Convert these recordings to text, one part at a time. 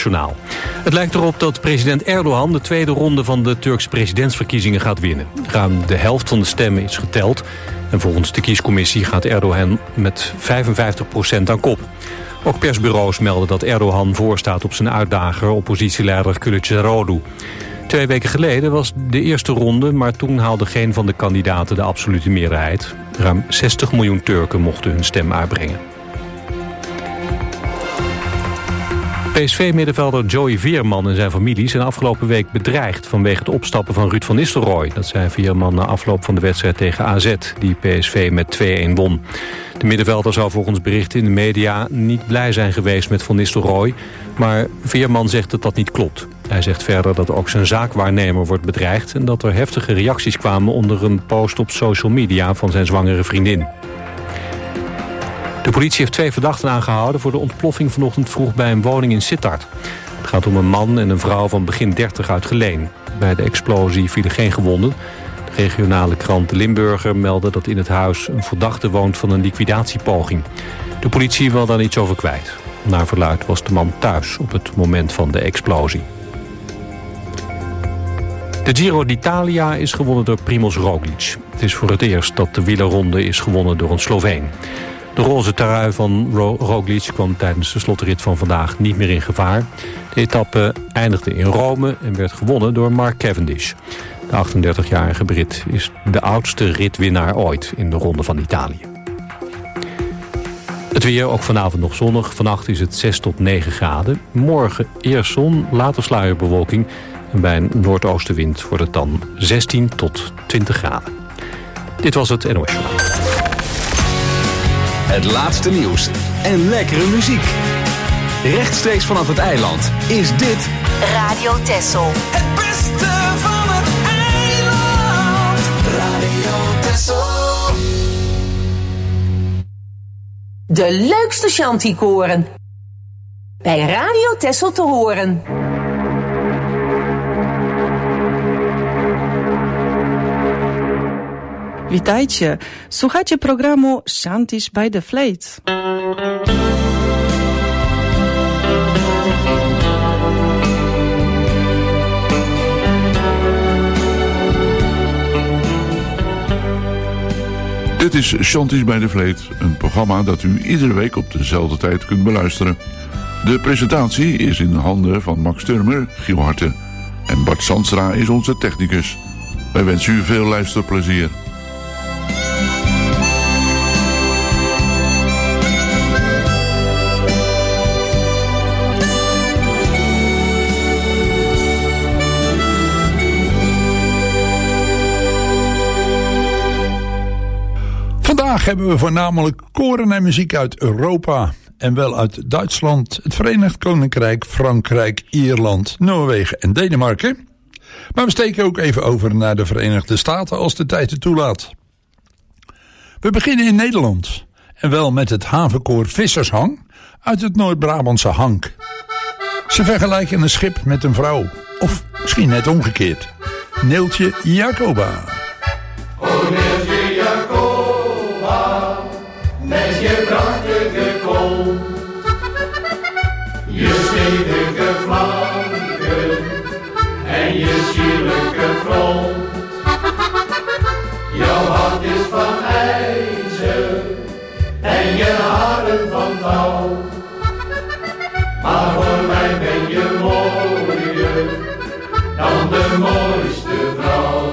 Journaal. Het lijkt erop dat president Erdogan de tweede ronde van de Turkse presidentsverkiezingen gaat winnen. Ruim de helft van de stemmen is geteld. En volgens de kiescommissie gaat Erdogan met 55% aan kop. Ook persbureaus melden dat Erdogan voorstaat op zijn uitdager oppositieleider Kılıçdaroğlu. 2 weken geleden was de eerste ronde, maar toen haalde geen van de kandidaten de absolute meerderheid. Ruim 60 miljoen Turken mochten hun stem uitbrengen. PSV-middenvelder Joey Veerman en zijn familie zijn afgelopen week bedreigd vanwege het opstappen van Ruud van Nistelrooy. Dat zei Veerman na afloop van de wedstrijd tegen AZ, die PSV met 2-1 won. De middenvelder zou volgens berichten in de media niet blij zijn geweest met Van Nistelrooy, maar Veerman zegt dat dat niet klopt. Hij zegt verder dat ook zijn zaakwaarnemer wordt bedreigd en dat er heftige reacties kwamen onder een post op social media van zijn zwangere vriendin. De politie heeft 2 verdachten aangehouden voor de ontploffing vanochtend vroeg bij een woning in Sittard. Het gaat om een man en een vrouw van begin 30 uit Geleen. Bij de explosie vielen geen gewonden. De regionale krant De Limburger meldde dat in het huis een verdachte woont van een liquidatiepoging. De politie wil daar niets over kwijt. Naar verluidt was de man thuis op het moment van de explosie. De Giro d'Italia is gewonnen door Primož Roglič. Het is voor het eerst dat de wielerronde is gewonnen door een Sloveen. De roze trui van Roglič kwam tijdens de slotrit van vandaag niet meer in gevaar. De etappe eindigde in Rome en werd gewonnen door Mark Cavendish. De 38-jarige Brit is de oudste ritwinnaar ooit in de Ronde van Italië. Het weer, ook vanavond nog zonnig. Vannacht is het 6 tot 9 graden. Morgen eerst zon, later sluierbewolking. En bij een noordoostenwind wordt het dan 16 tot 20 graden. Dit was het NOS Journaal. Het laatste nieuws en lekkere muziek. Rechtstreeks vanaf het eiland is dit Radio Texel. Het beste van het eiland. Radio Texel. De leukste shantykoren. Bij Radio Texel te horen. Witajcie, słuchacie programu Shanties by the Fleet. Dit is Shanties by the Fleet, een programma dat u iedere week op dezelfde tijd kunt beluisteren. De presentatie is in handen van Max Turmer, Giel Harte en Bart Sandstra is onze technicus. Wij wensen u veel luisterplezier. Vandaag hebben we voornamelijk koren en muziek uit Europa. En wel uit Duitsland, het Verenigd Koninkrijk, Frankrijk, Ierland, Noorwegen en Denemarken. Maar we steken ook even over naar de Verenigde Staten als de tijd het toelaat. We beginnen in Nederland. En wel met het havenkoor Vissershang uit het Noord-Brabantse Hank. Ze vergelijken een schip met een vrouw. Of misschien net omgekeerd. Neeltje Jacoba. O Neeltje Jacoba, met je prachtige kont, je stevige flanken en je sierlijke front. Jouw hart is van ijzer en je haren van touw, maar voor mij ben je mooier dan de mooiste vrouw.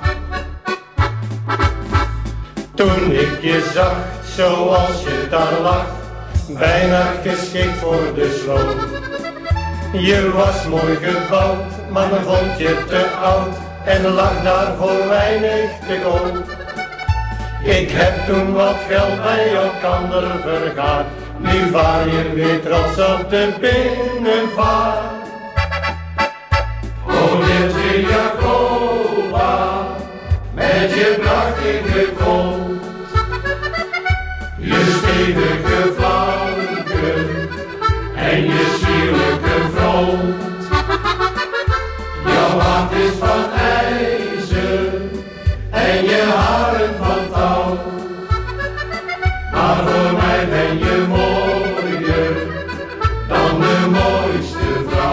Toen ik je zag, zoals je daar lag, bijna geschikt voor de sloot. Je was mooi gebouwd, maar men vond je te oud en lag daar voor weinig te koop. Ik heb toen wat geld bij elkander vergaard, nu vaar je weer trots op de binnenvaart. O Neeltje Jacoba, met je prachtige kont, je stevige flanken en je sierlijke front. Jouw hart is van ijzer en je haren van touw, maar voor mij ben je mooier dan de mooiste vrouw.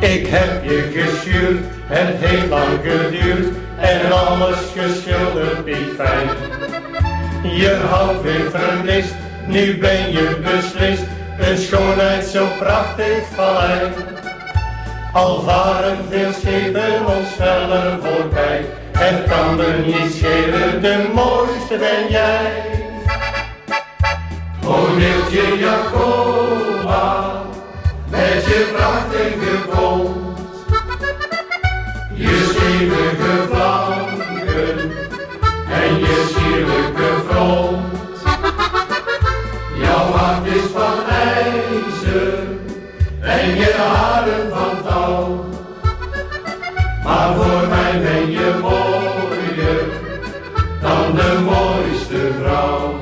Ik heb je geschuurd, het heeft lang geduurd en alles geschilderd niet fijn. Je houdt weer vermist, nu ben je beslist, een schoonheid zo prachtig vallei. Al varen veel schepen ons sneller voorbij, het kan me niet schelen, de mooiste ben jij. O Neeltje Jacoba, met je prachtige kont, je stevige flanken en je sierlijke front. Jouw hart is van ijzer en je haren van touw, maar voor mij ben je mooier dan de mooiste vrouw.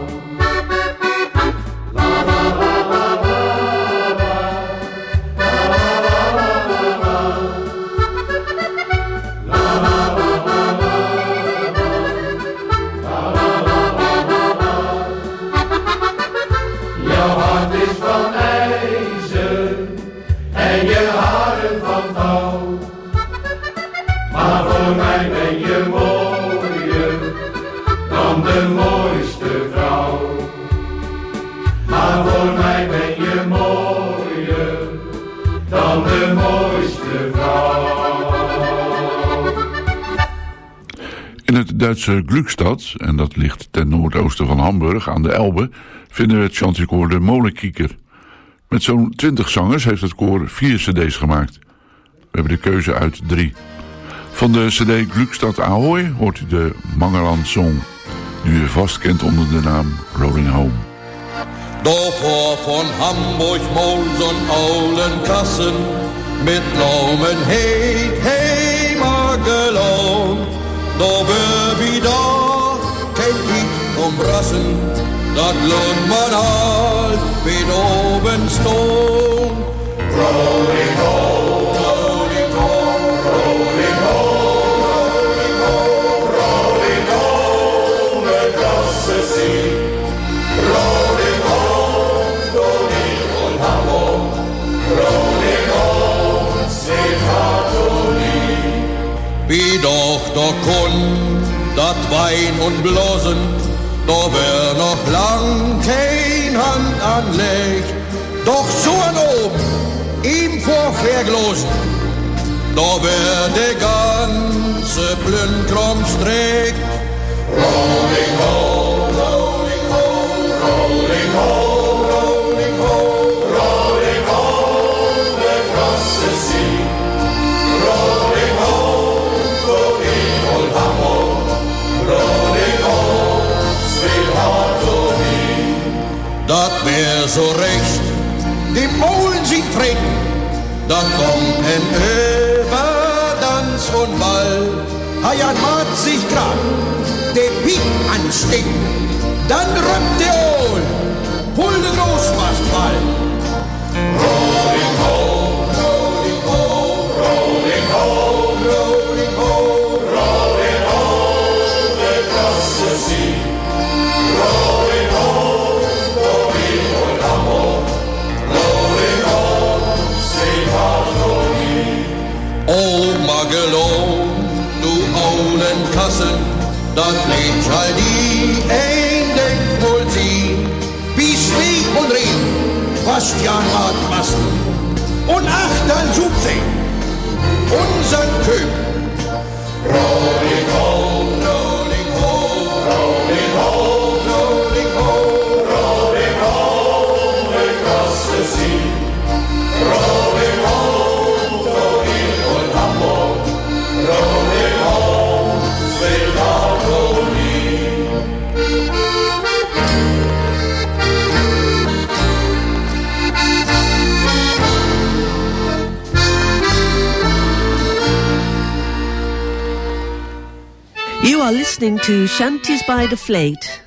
De mooiste vrouw, maar voor mij ben je mooier dan de mooiste vrouw. In het Duitse Glückstadt, en dat ligt ten noordoosten van Hamburg aan de Elbe, vinden we het chanticoor de Molenkieker. Met zo'n 20 zangers heeft het koor 4 cd's gemaakt. We hebben de keuze uit 3. Van de cd Glückstadt Ahoy hoort u de Mangerland Song, die u vast kent onder de naam Rolling Home. Davor von Hamburg mal so'n oulen Kassen mit Laumenheid heimer gelohnt. Da wär wieder kein Krieg umbrassen, dat lohnt man halt mit oben stone. Rolling home, rolling home, rolling home, rolling home, rolling home across the sea. Rolling home, Tony und Hamburg, rolling home, St. Hartoni. Wie doch da kommt, dat Wein und Blosen, da wär noch lang kein Hand anlegt. Doch so an oben, ihm vorverglosen, da wär de ganze Blündkram streckt. Rolling home, rolling home, rolling home, rolling home, rolling home across the sea. Rolling home, Tony und Hamburg, rolling home, St. Hartoni. Dat wär so recht, die Molen sind treten, dann kommt ein Überdanz und Ball. Hajan macht sich grad, der Piep anstecken, dann rüppt der Ohl, pull de Großmastwall. Rolling home, rolling home, rolling home, rolling home, rolling home across the sea. Rolling home, Tony und Hamburg, rolling home, St. Hartoni. Oh Magelon, du oulen Kassen, dat lebt halt die ein Denkmal ziehen. Wie Schnee und Regen, fast Jan hat Massen. Und 78, unseren Köp. Rolling home, rolling home, rolling home, rolling home, rolling home across the sea. Rolling home, Tony und Hamburg, rolling home, St. Hartoni. You are listening to Shanties by the Fleet.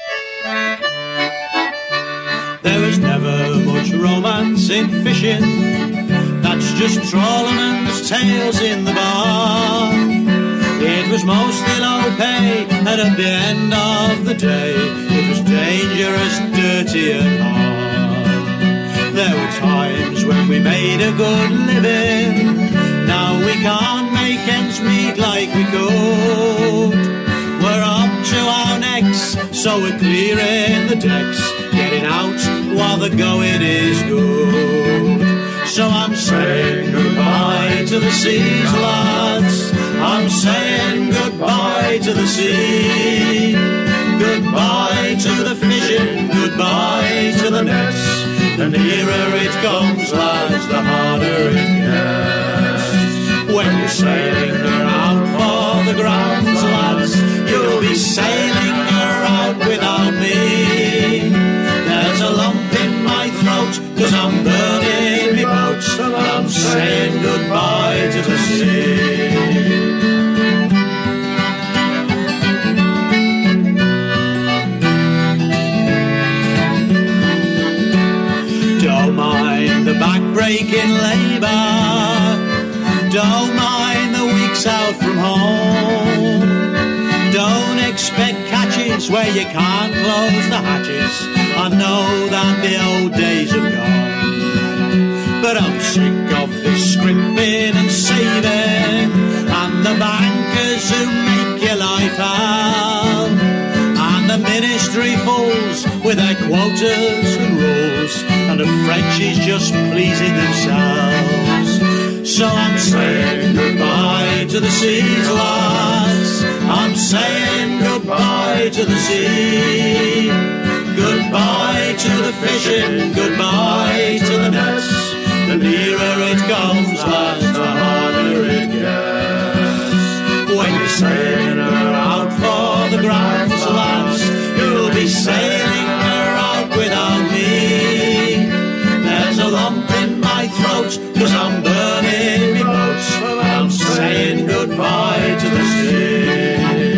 There was never much romance in fishing. That's just trawlermen's tales in the bar. It was mostly low pay, and at the end of the day, it was dangerous, dirty and hard. There were times when we made a good living, good. We're up to our necks, so we're clearing the decks, getting out while the going is good. So I'm saying goodbye to the seas, lads. I'm saying goodbye to the sea. Goodbye to the fishing, goodbye to the nets. The nearer it comes, lads, the harder it gets. When you're sailing around for the grounds, lads, you'll be sailing around without me. There's a lump in my throat, 'cause I'm burning me boats, and I'm saying goodbye to the sea. Back-breaking labour, don't mind the weeks out from home. Don't expect catches where you can't close the hatches. I know that the old days have gone, but I'm sick of this scrimping and saving, and the bankers who make your life hell, and the ministry fools with their quotas and rules, and the French is just pleasing themselves. So I'm saying goodbye to the seas, lads. I'm saying goodbye to the sea. Goodbye to the fishing, goodbye to the nets. The nearer it comes, lads, the harder it gets. When you're sailing out for the grounds, lads, you'll be sailing out without me. There's a lump in my throat, 'cause I'm burning me boats, and I'm saying goodbye to the sea.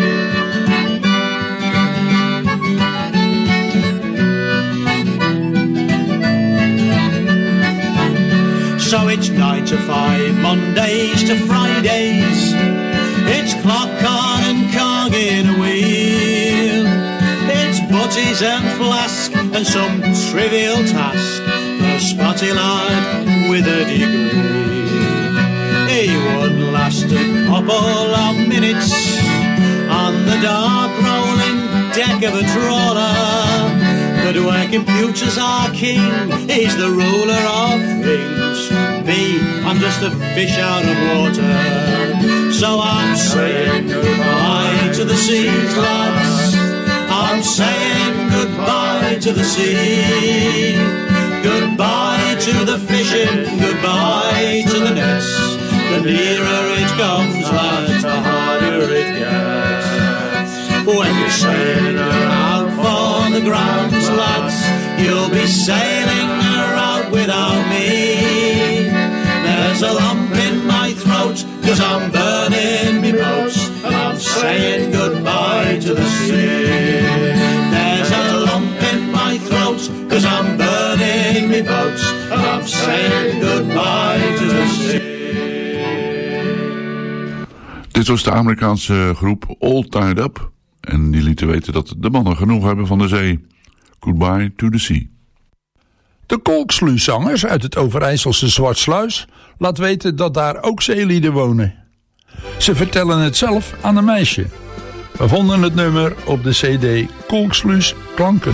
So it's 9 to 5, Mondays to Fridays. It's clock on and cog in a wheel. It's butties and flask and some trivial task for a spotty lad with a degree. He would last a couple of minutes on the dark rolling deck of a trawler, but where computers are king, he's the ruler of things. Me, I'm just a fish out of water. So I'm saying goodbye to the seas, lads. I'm saying goodbye to the sea. Goodbye to the fishing, goodbye to the nets. The nearer it comes, lads, the harder it gets. When you're sailing out for the grounds, lads, you'll be sailing out without me. There's a lump in my throat, 'cause I'm burning me boats, and I'm saying goodbye to the sea. There's a lump in my throat, 'cause I'm burning me boats, and I'm saying goodbye to the sea. Dit was de Amerikaanse groep All Tied Up. En die lieten weten dat de mannen genoeg hebben van de zee. Goodbye to the sea. De Kolksluiszangers uit het Overijsselse Zwartsluis laat weten dat daar ook zeelieden wonen. Ze vertellen het zelf aan een meisje. We vonden het nummer op de cd Kolksluis Klanken.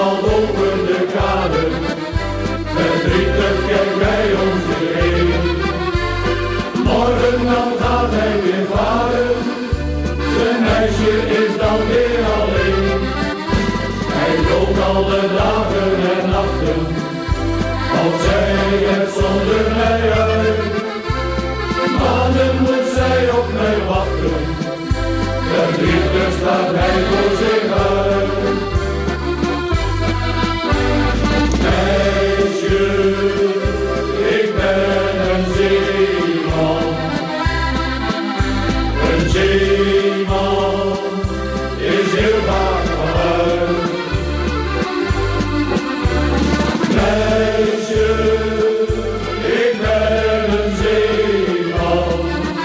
Verdrietig kijkt bij ons heen. alle dagen en nachten, al zij het zonder mij uit. Maanden moet zij op mij wachten, de liefde staat hij voor zich uit. Meisje, ik ben een zeeman. Een zeeman is heel vaak vooruit. Meisje, ik ben een zeeman.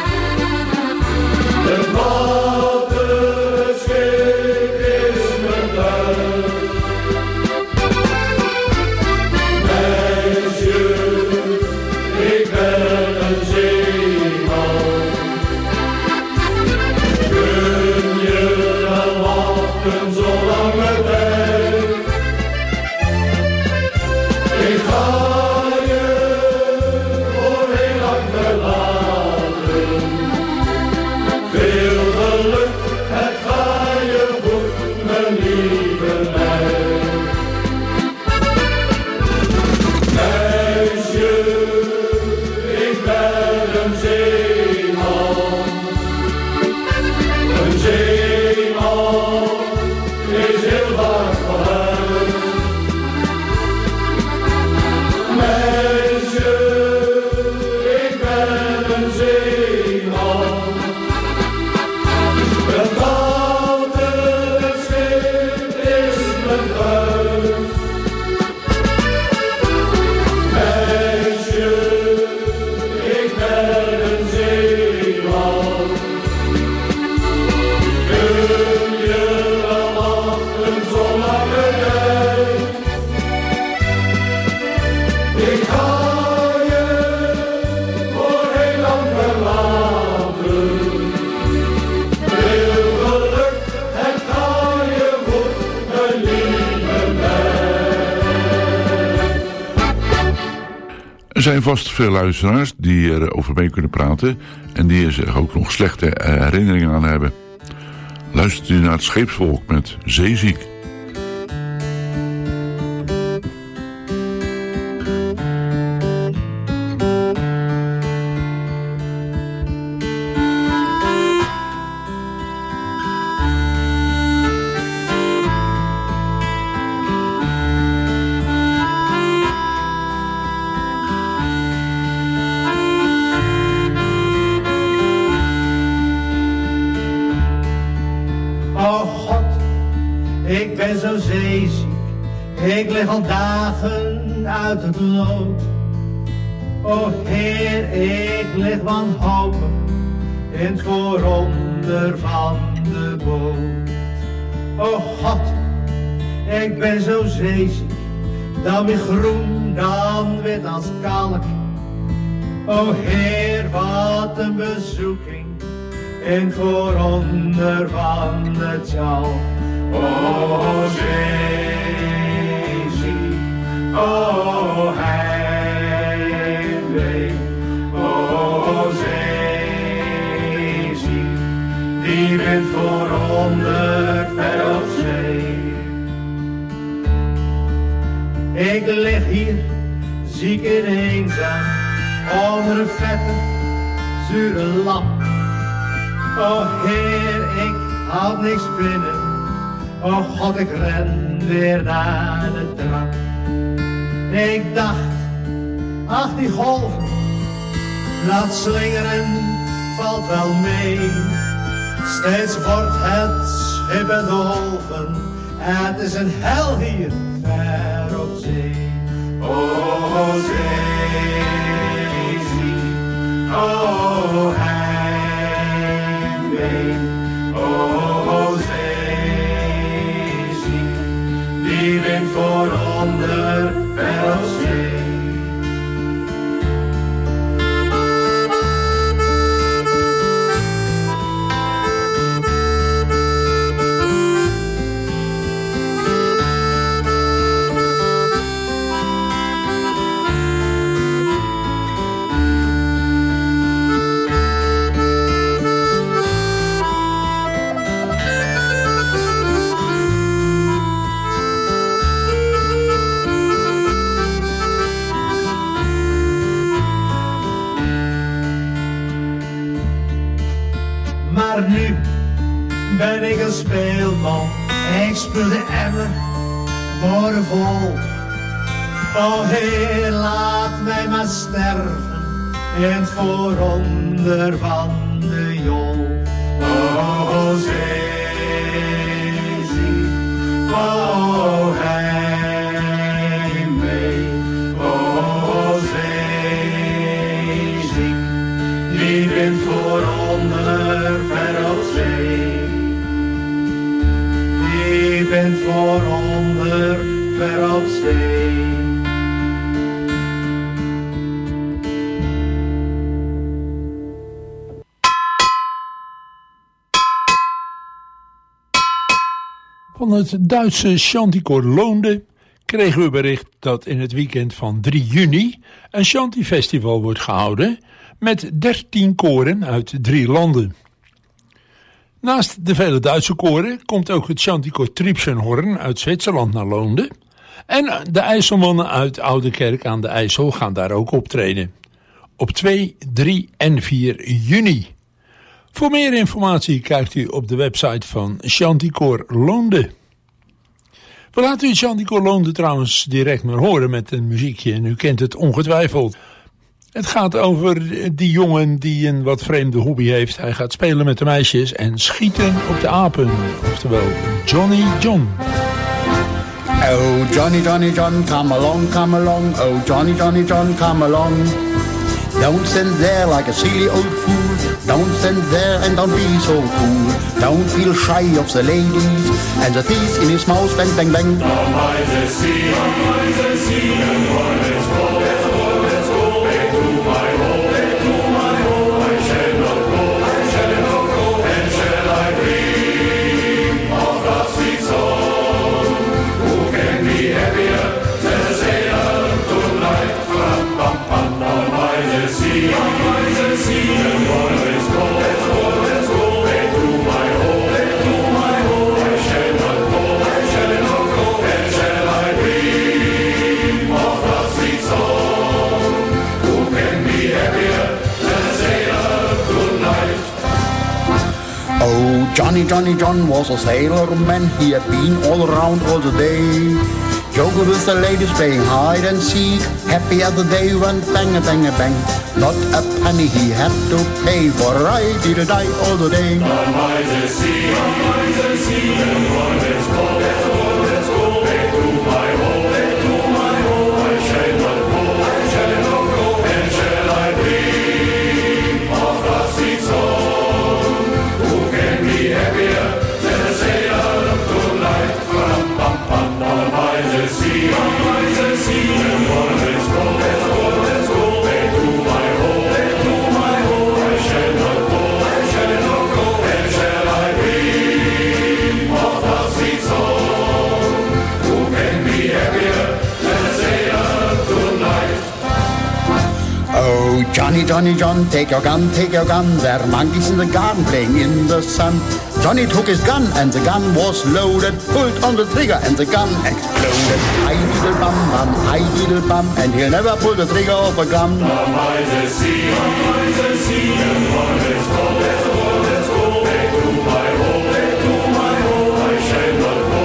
Het water, het schip is mijn thuis. Meisje, ik ben een zeeman. Kun je wel wachten zo lange tijd? Ik ga je voor heel lang verlaten. Veel geluk, het ga je goed, mijn lieve meid. Meisje, ik ben een zeeman. Een zeeman is heel vaak vooruit. Meisje, ik ben een zeeman. Het water, het schip is mijn thuis. Meisje, ik ben een zeeman. Kun je wel wachten zo lange tijd? Ik ga je voor heel lang verlaten. Veel geluk, het ga je goed, mijn lieve meid. Er zijn vast veel luisteraars die erover mee kunnen praten en die er zich ook nog slechte herinneringen aan hebben. Luistert u naar het Scheepsvolk met Zeeziek. Oh God, ik ben zo zeeziek, ik lig al dagen uit het lood. O Heer, ik lig wanhopig in het vooronder van de boot. O God, ik ben zo zeeziek, dan weer groen, dan wit als kalk. O Heer, wat een bezoeking in het vooronder van het jalk. O zeeziek, o heimwee, o zeeziek, die wind vooronder ver op zee. Ik lig hier, ziek en eenzaam, onder een vette, zure lamp. O Heer, ik had niks binnen. O God, ik ren weer naar de trap. Ik dacht, ach die golven, laat slingeren, valt wel mee. Steeds wordt het schip bedolven, het is een hel hier ver op zee. O zeeziek, o heimwee, o zeeziek, die wind vooronder ver op zee. ben ik een speelman. Ik speel de emmer worden vol. Oh Heer, laat mij maar sterven in het vooronder van de jol. Oh zee, zie, oh heimwee, oh zee, zing, die wind vooronder ver op zee. Die wind vooronder ver op zee. Van het Duitse Chanticoor Loonde kregen we bericht dat in het weekend van 3 juni een Chanti-festival wordt gehouden met 13 koren uit 3 landen. Naast de vele Duitse koren komt ook het Chanticoor Tripsenhorn uit Zwitserland naar Loonde. En de IJsselmannen uit Oudekerk aan de IJssel gaan daar ook optreden. Op 2, 3 en 4 juni. Voor meer informatie kijkt u op de website van Chanticoor Loonde. We laten u Chanticoor Loonde trouwens direct maar horen met een muziekje en u kent het ongetwijfeld. Het gaat over die jongen die een wat vreemde hobby heeft. Hij gaat spelen met de meisjes en schieten op de apen. Oftewel Johnny John. Oh Johnny, Johnny John, come along, come along. Oh Johnny, Johnny John, come along. Don't stand there like a silly old fool. Don't stand there and don't be so cool. Don't feel shy of the ladies. And the teeth in his mouth, bang, bang, bang. Down by the sea, and one is cold. Let's go back to my home, I shall not go, and shall I dream of that sweet song? Who can be happier than a sailor tonight? Down by the sea, and one is cold. Let's go back to my home, I shall not go, and shall I dream of that sweet song? Who can be happier than a sailor tonight? Oh, Johnny, Johnny John was a sailorman. He had been all around all the day, joking with the ladies, playing hide and seek. Happy as the day went bang, bang, bang. Not a penny he had to pay for a ride, he did die all the day. Down by the sea, and one is cold. Let's go back to my home, I shall not go, and shall I dream of that sweet song? Who can be happier than a sailor tonight? Down by the sea, and one is cold. Let's go back to my home, I shall not go, and shall I dream of that sweet song? Who can be happier than a sailor tonight? Oh, Johnny, Johnny John, take your gun, there are monkeys in the garden playing in the sun. Johnny took his gun and the gun was loaded, pulled on the trigger and the gun exploded. I diddle bum, and he'll never pull the trigger of a gun. Down by the sea, and one is cold. Let's go back to my home, I shall not go,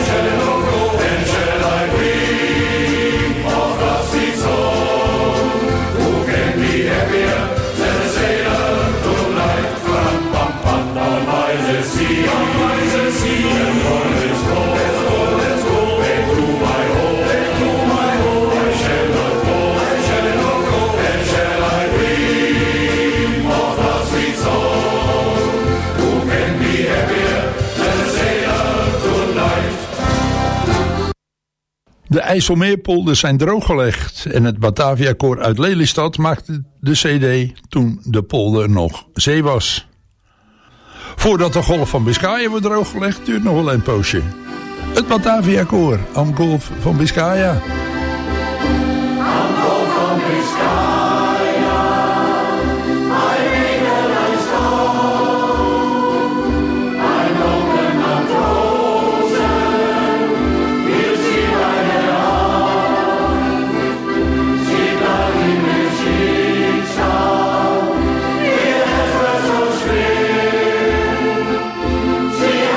and shall I dream of that sweet song? Who can be happier than a sailor tonight? Down by the sea, and one is cold. Let's go back to my home, I shall not go, and shall I dream of that sweet song? Who can be happier than a sailor tonight? De IJsselmeerpolders zijn drooggelegd en het Bataviakoor uit Lelystad maakte de cd toen de polder nog zee was. Voordat de golf van Biscayen wordt drooggelegd duurt nog wel een poosje. Het Bataviakoor am Golf van Biscaya. Am Golf van Biscaya, ein Engelein Stone, ein Onkel Matrosen, wir sie bei der Hand, sie bleiben im Schicksal, ihr Helfer so schwer, sie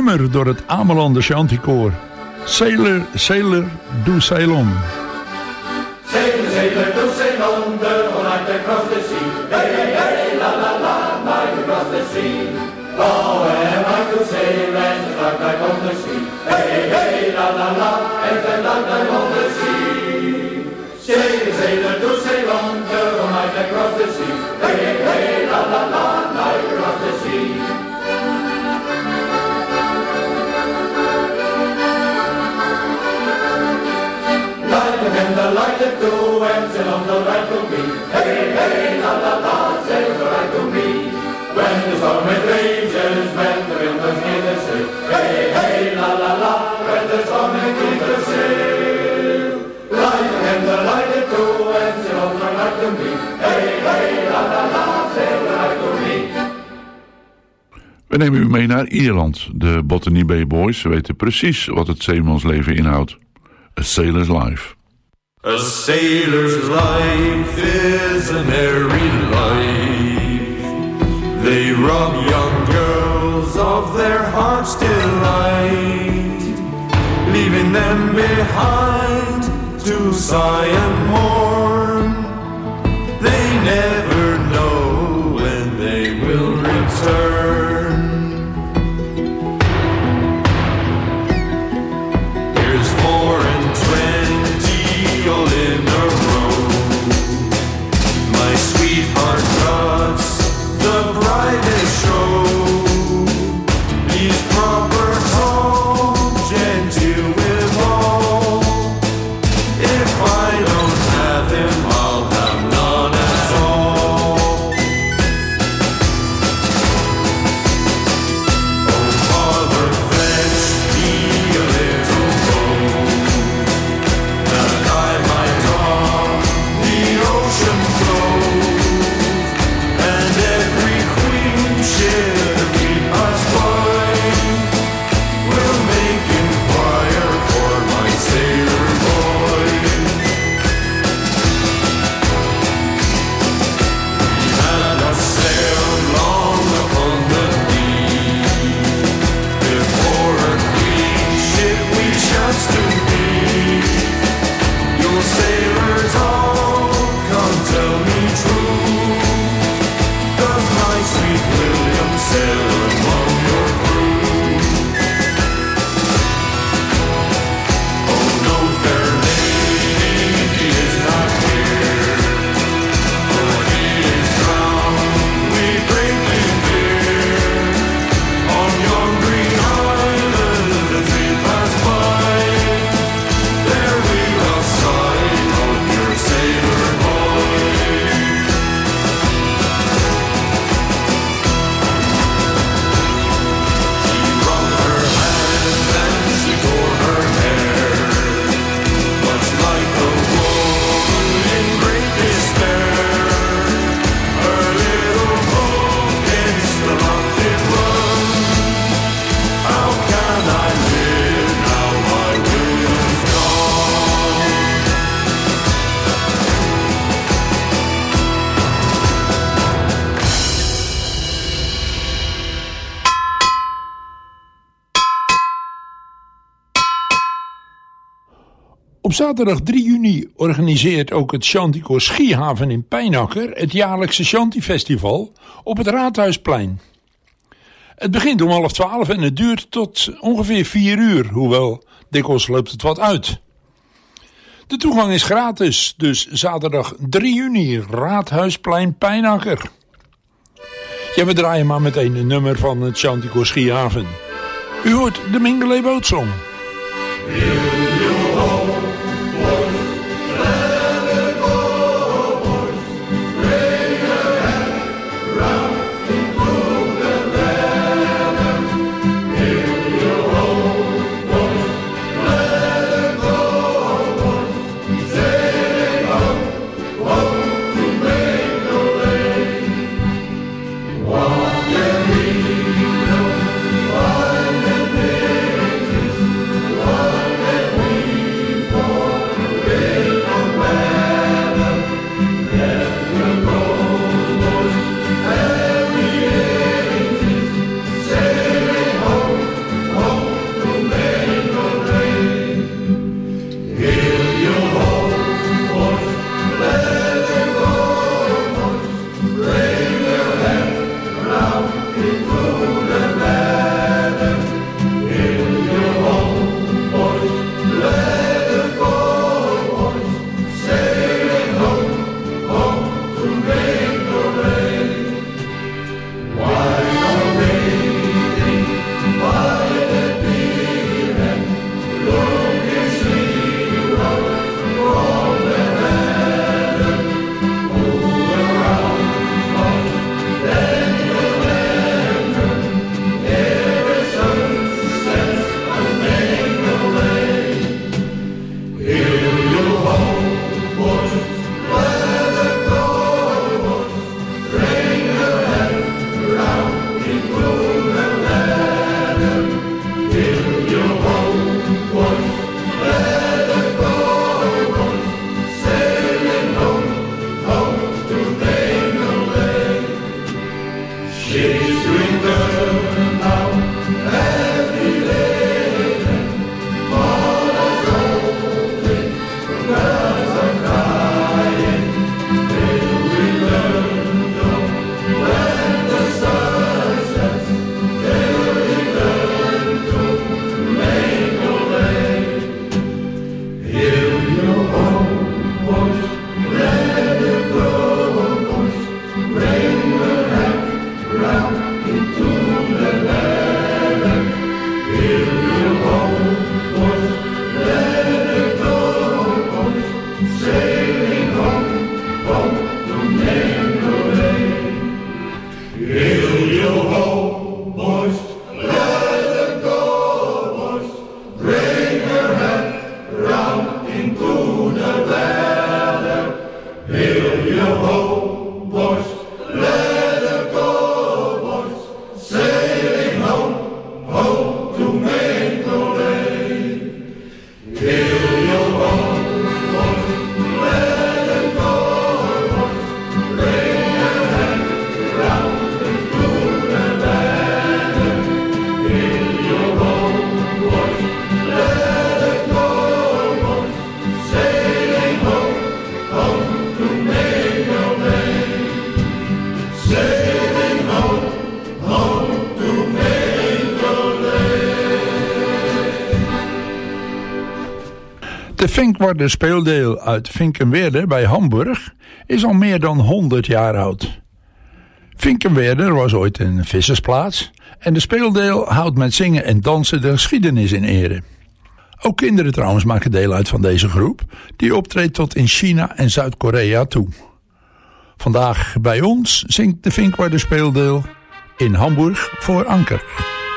nummer door het Amelander Chanticoor. Sailor, sailor, do sail on. Sailor, sailor, do sail on, the night across the sea. Hey, hey, hey, la, la, la, night across the sea. Oh, am I to sail as the dark night on the sea? Hey, hey, hey, la, la, la, as the dark night on the sea. Sailor, sailor, do sail on, the night across the sea. Hey, hey, hey, la, la, la, night across the sea. And the light of two and sail on the right to me. Hey, hey, la, la, la, sail on the right to me. When the storm it rages, when the wind is near the sail. Hey, hey, la, la, la, when the storm it near the sail. Light and the light of two and sail on the right to me. Hey, hey, la, la, la, sail on the right to me. We nemen u mee naar Ierland. De Botany Bay Boys weten precies wat het zeemansleven inhoudt. A Sailor's Life. A sailor's life is a merry life. They rob young girls of their heart's delight, leaving them behind to sigh and mourn. They never know when they will return. Here's 24 all in a row. My sweetheart does the brightest show. He's proper, tall, genteel with all. If I don't have him, I'll have none at all. Oh, Father, fetch me a little boat, that I might draw the ocean flow, and every queen ship keep us by will make inquire for my sailor boy. We had a sail long upon the deep, before a queen ship we chanced to meet. Your sailors all come tell me true, does my sweet William sail among your crew? Oh no, fair lady, he is not here, for he is drowned, we greatly fear. On yon green island as we pass by, there we lost sight of your sailor boy. She wrung her hands and she tore her hair, much like a woman in great despair. Her little boat against the rock did run. How can I live now my William's gone? Op zaterdag 3 juni organiseert ook het Chanticoor Schiehaven in Pijnacker het jaarlijkse Chantifestival op het Raadhuisplein. Het begint om 11:30 en het duurt tot ongeveer 4 uur, hoewel dikwijls loopt het wat uit. De toegang is gratis, dus zaterdag 3 juni, Raadhuisplein Pijnacker. Ja, we draaien maar meteen een nummer van het Chanticoor Schiehaven. U hoort de Mingelay Bootsong. One De Finkwarder speeldeel uit Finkenwerder bij Hamburg is al meer dan 100 jaar oud. Finkenwerder was ooit een vissersplaats en de speeldeel houdt met zingen en dansen de geschiedenis in ere. Ook kinderen trouwens maken deel uit van deze groep, die optreedt tot in China en Zuid-Korea toe. Vandaag bij ons zingt de Finkwarder speeldeel in Hamburg voor Anker.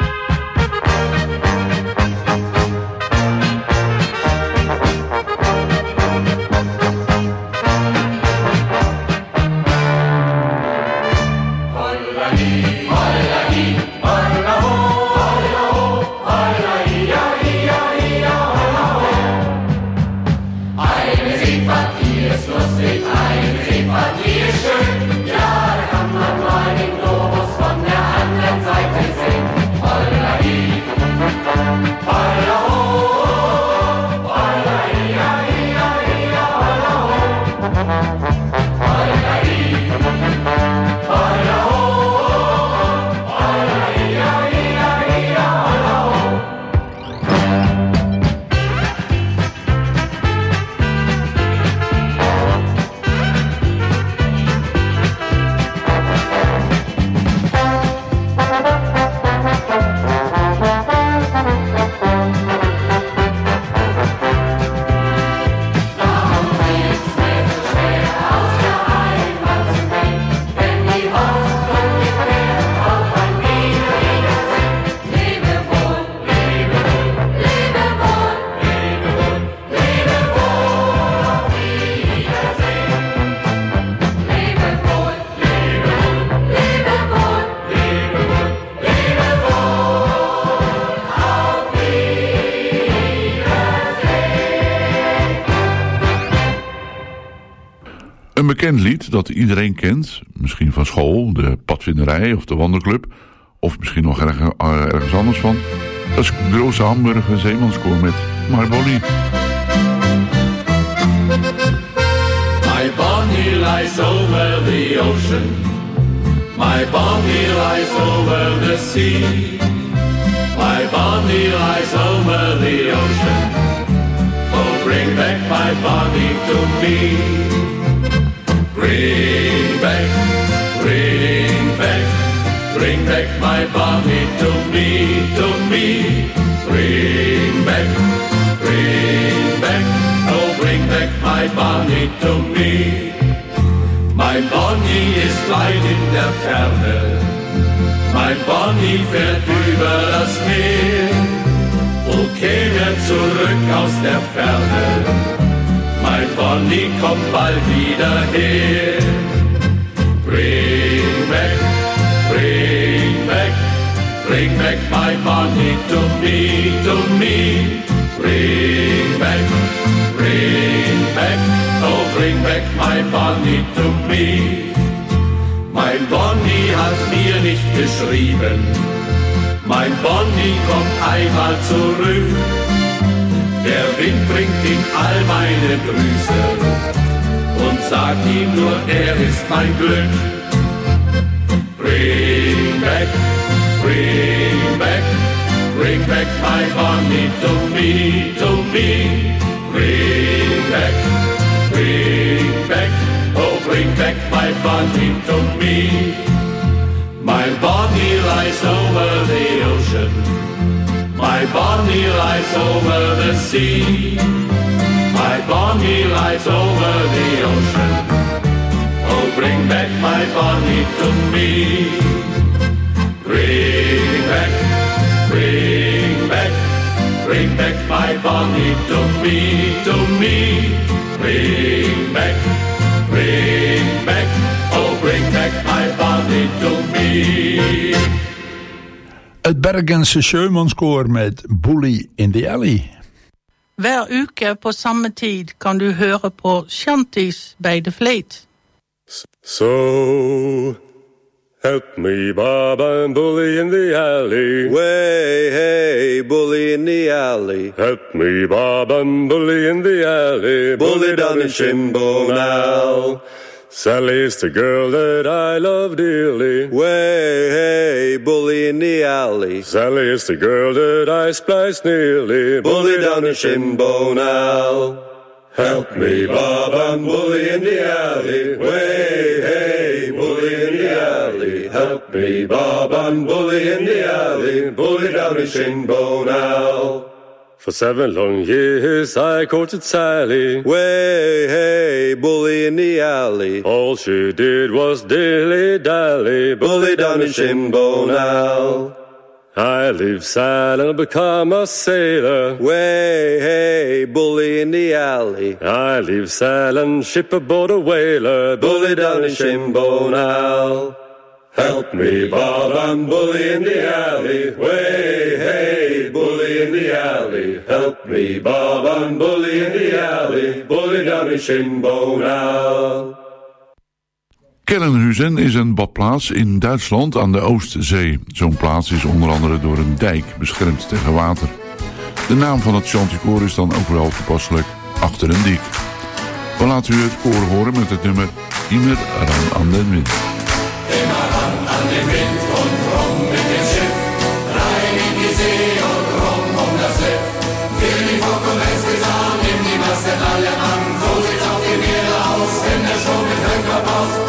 Een bekend lied dat iedereen kent, misschien van school, de padvinderij of de wandelclub, of misschien nog ergens anders van. Dat is Große Hamburger Zeemanskoor met My Bonnie. My Bonnie lies over the ocean, my Bonnie lies over the sea, my Bonnie lies over the ocean, oh bring back my Bonnie to me. Bring back, bring back, bring back my Bonnie to me, to me. Bring back, oh bring back my Bonnie to me. My Bonnie ist weit in der Ferne, mein Bonnie fährt über das Meer. Wo käme er zurück aus der Ferne? Mein Bonnie kommt bald wieder her. Bring back, bring back, bring back my Bonnie to me, to me. Bring back, oh bring back my Bonnie to me. Mein Bonnie hat mir nicht geschrieben, mein Bonnie kommt einmal zurück. Der Wind bringt ihm all meine Grüße und sagt ihm nur, er ist mein Glück. Bring back, bring back, bring back my Bonnie to me, to me. Bring back, oh bring back my Bonnie to me. My Bonnie lies over the ocean, my Bonnie lies over the sea, my Bonnie lies over the ocean, oh bring back my Bonnie to me. Bring back, bring back, bring back my Bonnie to me, to me. Bring back, oh bring back my Bonnie to me. Het Bergense Sjömanskoor met Bully in the Alley. Hver uke på samme tid kan du høre på Shanties bij de Vleet. So, help me, Baba, and Bully in the alley. Way, hey, Bully in the alley. Help me, Baba, and Bully in the alley. Bully down in Shimbo now. Sally's the girl that I love dearly. Way, hey, bully in the alley. Sally is the girl that I spliced nearly. Bully down the shinbone Al. Help me, Bob, I'm bully in the alley. Way, hey, bully in the alley. Help me, Bob, I'm bully in the alley. Bully down the shinbone Al. For 7 long years I courted Sally. Way, hey, bully in the alley. All she did was dilly-dally. Bully down the shinbone Al. I leave Sal and become a sailor. Way, hey, bully in the alley. I leave Sal and ship aboard a whaler. Bully down the shinbone Al. Help me, Bob, I'm bully in the alley. Way, hey, bully in the alley. Help me, Bob, I'm bully in the alley. Bully down the shinbone Al. Kellenhuizen is een badplaats in Duitsland aan de Oostzee. Zo'n plaats is onder andere door een dijk beschermd tegen water. De naam van het chanticoor is dan ook wel toepasselijk, Achter een Dik. We laten u het koor horen met het nummer Immer ran an den Wind. Immer ran an den Wind und rum mit dem Schiff, rein in die See und rum das Riff. Für die Fock und Restgesan, nimm die Masten alle an, so sieht's auf dem Meere aus, wenn der Sturm mit Höcker baust.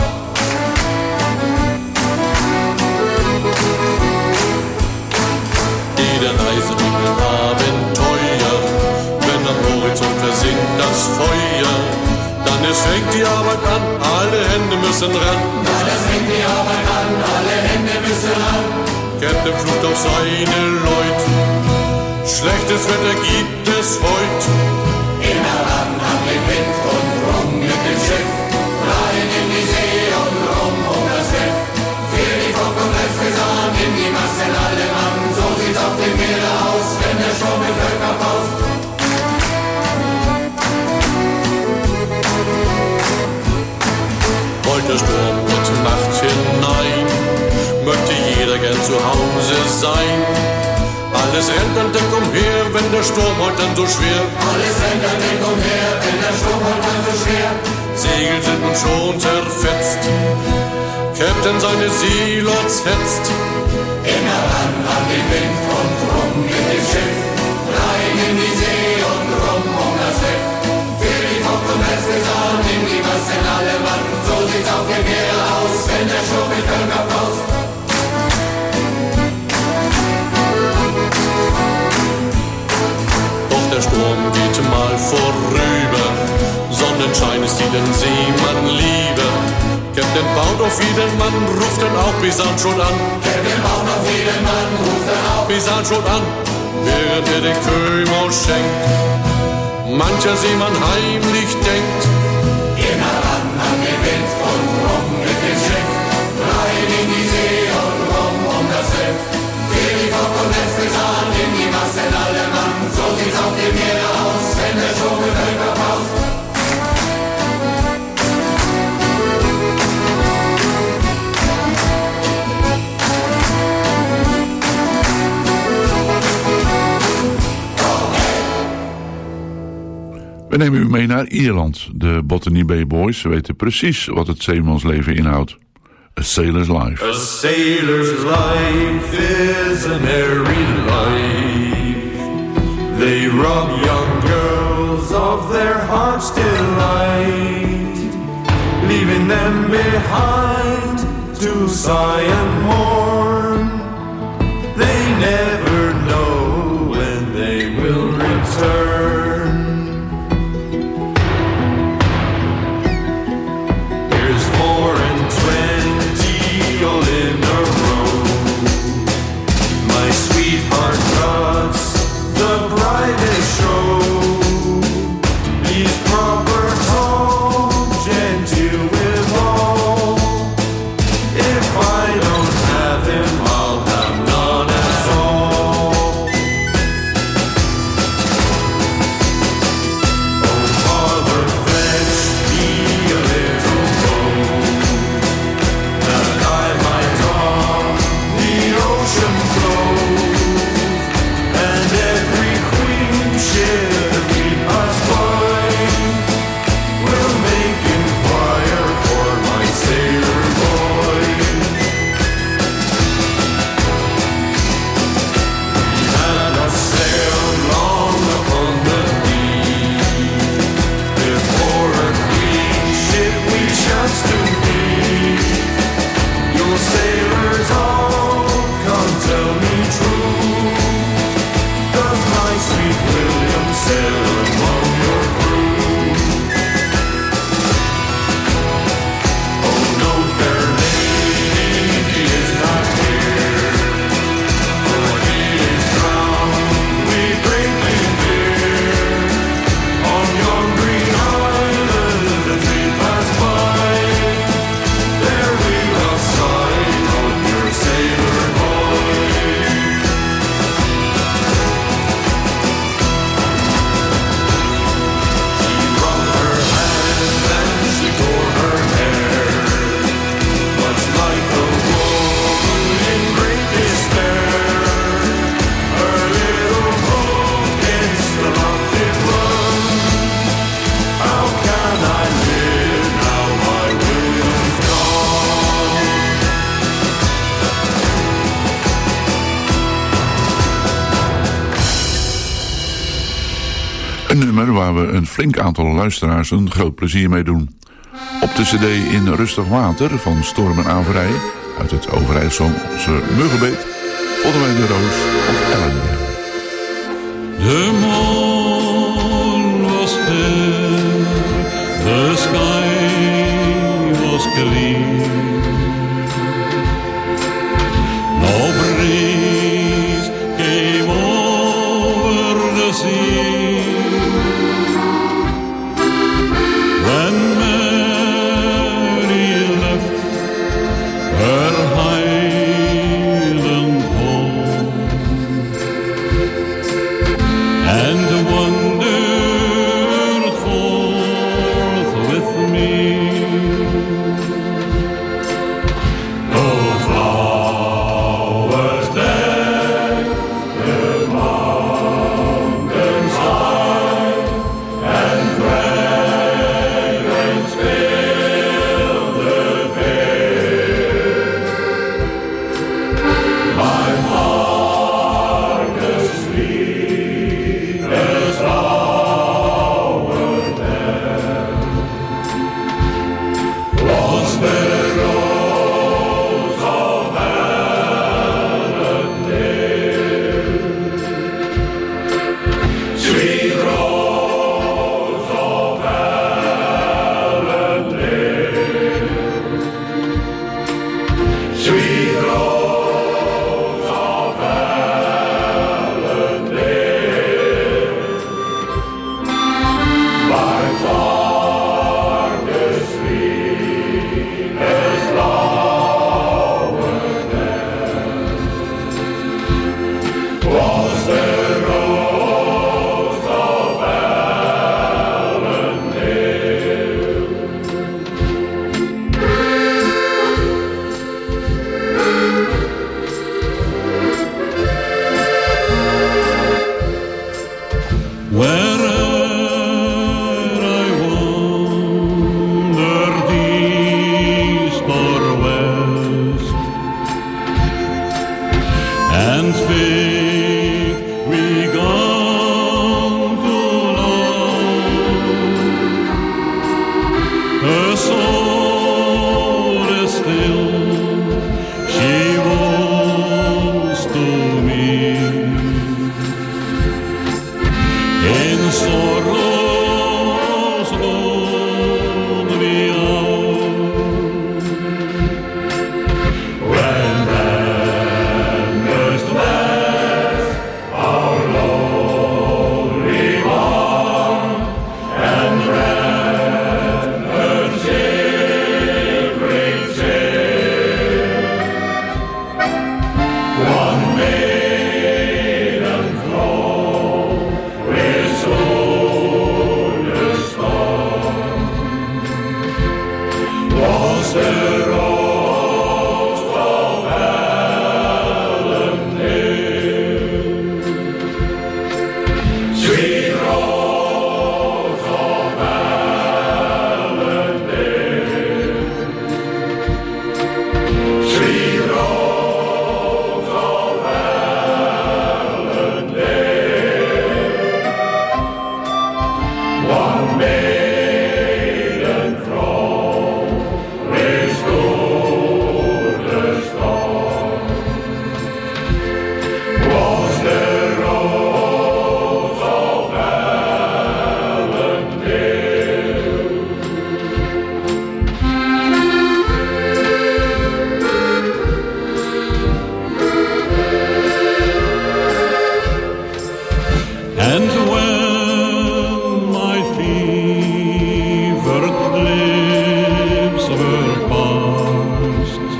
Jede Reise bringt ein Abenteuer, wenn am Horizont versinkt das Feuer. Dann es fängt die Arbeit an, alle Hände müssen ran. Dann es fängt die Arbeit an, alle Hände müssen ran. Captain flucht auf seine Leut, schlechtes Wetter gibt es heut. Immer ran an den Wind und rum mit dem Schiff, rein in die See und rum das Riff. Für die Fock und Restgesan, nimm die Masten alle Mann, so sieht's auf dem Meere aus, wenn der Sturm mit Höcker baust. Der Sturm mit Macht hinein, möchte jeder gern zu Hause sein. Alles rennt an Deck umher, wenn der Sturm heute dann so schwer. Alles rennt an Deck umher, wenn der Sturm heute dann so schwer. Segel sind nun schon zerfetzt, Captain seine Seelots hetzt. Immer ran an den Wind und rum mit dem Schiff, rein in die See und rum das Riff. Für die Fock und Restgesan, nimm die Masten alle Mann, so sieht's auf dem Meere aus, wenn der Sturm mit Höcker baust. Doch der Sturm geht mal vorüber, Sonnenschein ist jeden Seemann lieber. Captain baut auf jeden Mann, ruft dann auch Besanschot an. Captain baut auf jeden Mann, ruft dann auch Besanschot an, während er den Kömer schenkt. Mancher Seemann heimlich denkt, immer ran an den Wind und rum mit dem Schiff, rein in die See und rum das Riff. Für die Fock und Restgesan, nimm die Masten alle Mann, so sieht's auf dem Meere aus, wenn der Sturm mit Höcker baust. We nemen u mee naar Ierland. De Botany Bay Boys weten precies wat het zeemansleven inhoudt. A Sailor's Life. A sailor's life is a merry life. They rob young girls of their heart's delight, leaving them behind to sigh and mourn. They never know when they will return. Here's 24 all in a row. My sweetheart cuts the brightest show. He's proper, tall, genteel withal. If I don't have him, I'll have none at all. Oh, Father, fetch me a little boat, that I might on the ocean float, and every queen ship Een nummer waar we een flink aantal luisteraars een groot plezier mee doen. Op de cd In Rustig Water van Storm en Averij uit het Overijsselse Muggenbeet vonden wij de Roos of Ellen. The moon was fair, the sky was clear. No breeze came over the sea. When Mary left her Highland home and wandered forth with me. Oh, flowers deck the mountains high, and fragrance fill the vale. My heart is sweet as flower there. Was the rose of Allendale, sweet rose of Allendale, sweet rose of Allendale, by far the sweetest flower there. Was the rose of Allendale. Where'er I wandered, east or west, and faith we gone to love, her soul is still, she was to me. In sorrow's lonely hour, when tempest west our lonely barn, and rent her shivering sail, one maiden flow with soldier's storm. Was the rose of Allendale, sweet rose of Allendale, sweet rose of Allendale, one maiden flow with soldier's storm. Was the rose of Allendale. And when my fevered lips were past,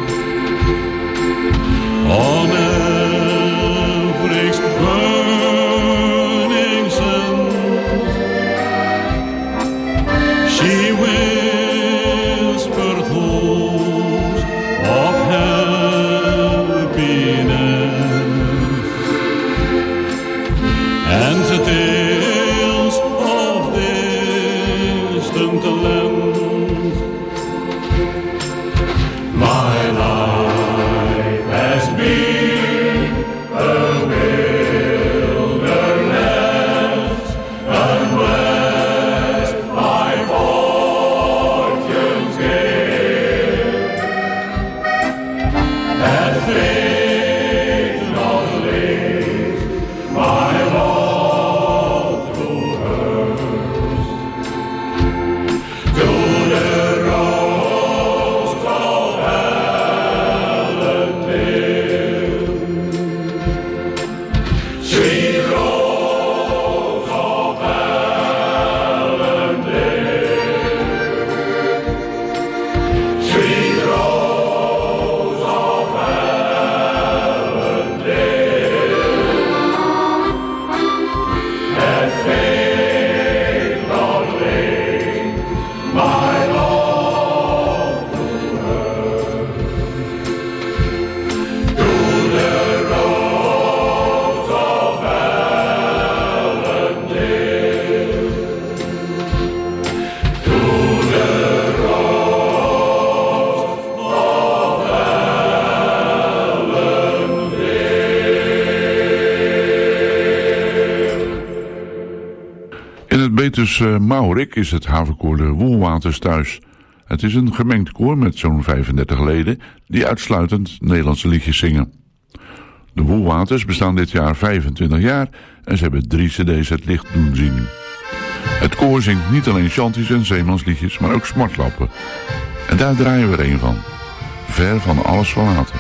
on Afric's burning sands, she whispered hopes of happiness, and today Betus Maurik is het havenkoor de Woelwaters thuis. Het is een gemengd koor met zo'n 35 leden die uitsluitend Nederlandse liedjes zingen. De Woelwaters bestaan dit jaar 25 jaar en ze hebben 3 cd's het licht doen zien. Het koor zingt niet alleen chanties en zeemansliedjes, maar ook smartlappen. En daar draaien we er een van. Ver van alles verlaten.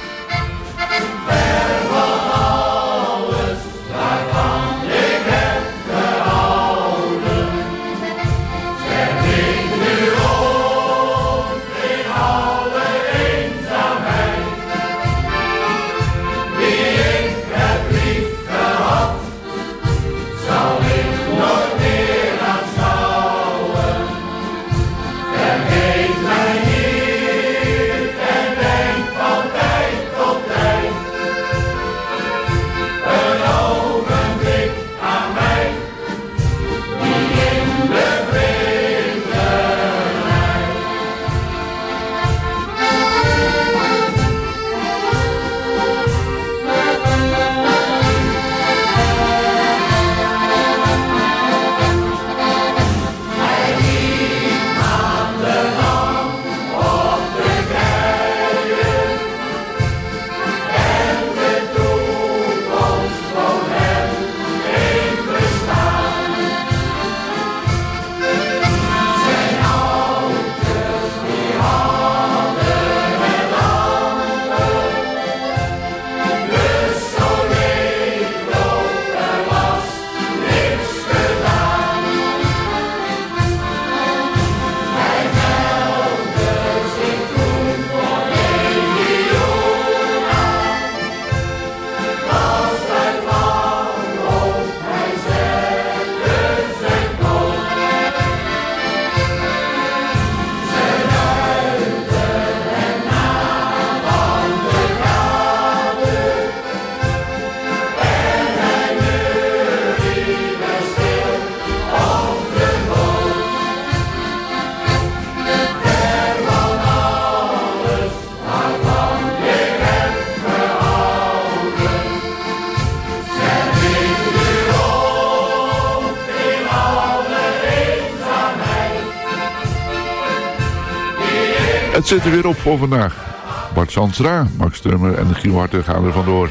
Het zit er weer op voor vandaag. Bart Sandstra, Max Turmer en Giel Harte gaan er vandoor.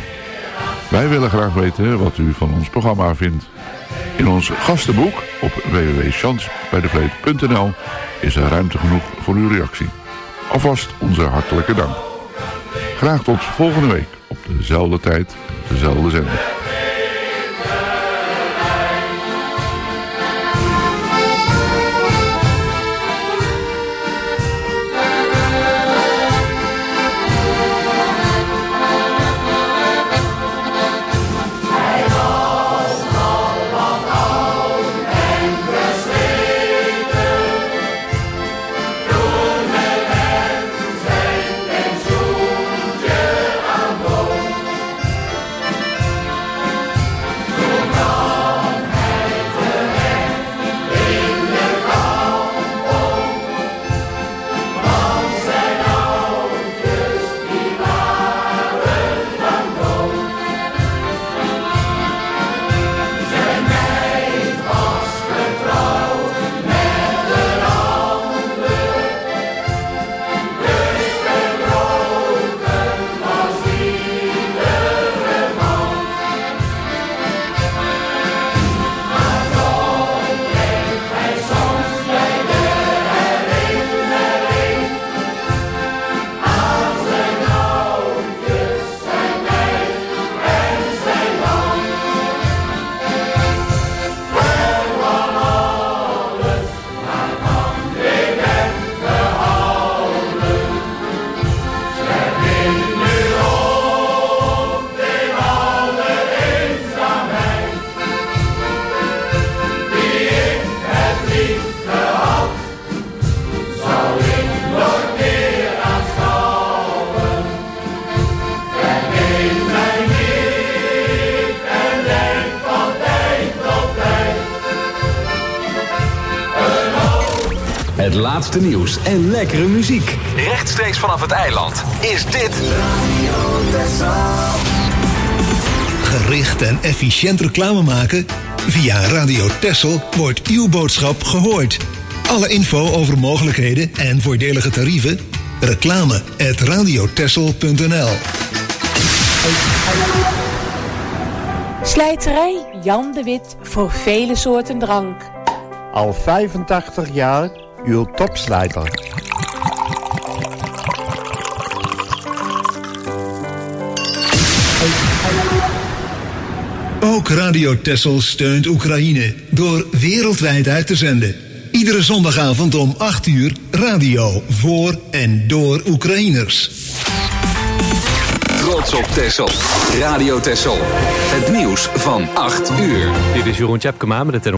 Wij willen graag weten wat u van ons programma vindt. In ons gastenboek op www.chantsbijdevleet.nl is er ruimte genoeg voor uw reactie. Alvast onze hartelijke dank. Graag tot volgende week op dezelfde tijd en dezelfde zender. Het laatste nieuws en lekkere muziek. Rechtstreeks vanaf het eiland is dit Gericht en efficiënt reclame maken? Via Radio Texel wordt uw boodschap gehoord. Alle info over mogelijkheden en voordelige tarieven? reclame@radiotexel.nl. Slijterij Jan de Wit voor vele soorten drank. Al 85 jaar uw topslijter. Ook Radio Texel steunt Oekraïne door wereldwijd uit te zenden. Iedere zondagavond om 8 uur radio voor en door Oekraïners. Trots op Texel. Radio Texel. Het nieuws van 8 uur. Dit is Jeroen Tjepkema met het